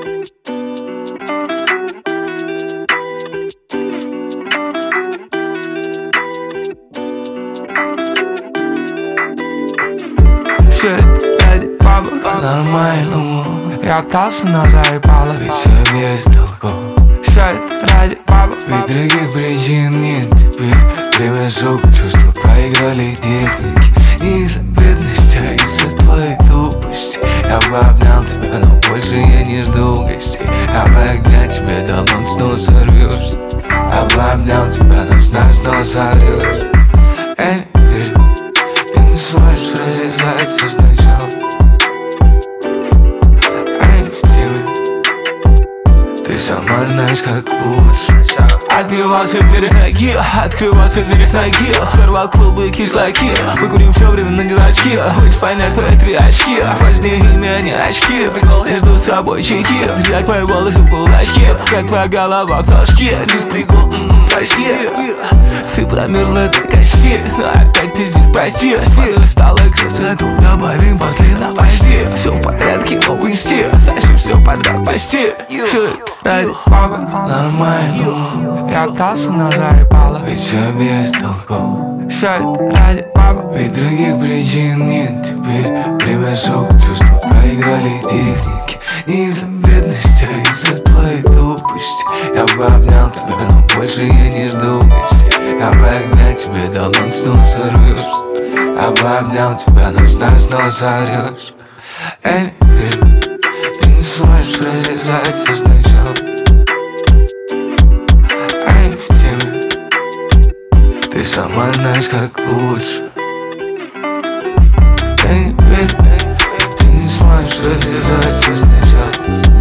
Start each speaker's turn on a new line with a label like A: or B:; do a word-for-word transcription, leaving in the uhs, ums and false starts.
A: Все это ради бабок по-нормальному. Я остался, но заебало, ведь все без толков. Все это ради бабок, ведь других причин нет. Теперь время шок, чувства проиграли техники. Не из-за бедности, а из-за твоей тупости. Я бы обнял тебя, но больше я не жду гостей. Я бы огня тебе дал, но снова сорвешься. Я бы обнял тебя, но знаю, снова сорвешь. Я не верю, ты не сможешь реализовать все сначала. Я не в теме, ты сама знаешь, как лучше. Открывал все двери с ноги, открывал все двери с ноги. Сорвал клубы и кишлаки. Мы курим все время на дурачки. Хочешь понять про три очки, важнее имя, не очки. Между собой чайки, держать мои волосы в кулачке. Как твоя голова в толчке. Без прикол, прости. Ты промерзла до кости, но опять пиздишь, прости. Стала красоту, добавим после на почти. Все в порядке, но в инсте. Тащим все подряд почти. Все ради бабок нормально. Я остался, но заебало, ведь все без толков. Все это ради бабок, ведь других причин нет. Теперь время шок, чувства проиграли техники. Не из-за бедности, а из-за твоей тупости. Я бы обнял тебя, но больше я не жду гостей. Я бы огня тебе дал, но снова сорвешься. Я бы обнял тебя, но знаю, снова сорвешь. Я не верю, ты не сможешь реализовать все сначала. Ты сама знаешь, как лучше. Я не верю, ты не сможешь реализовать все сначала.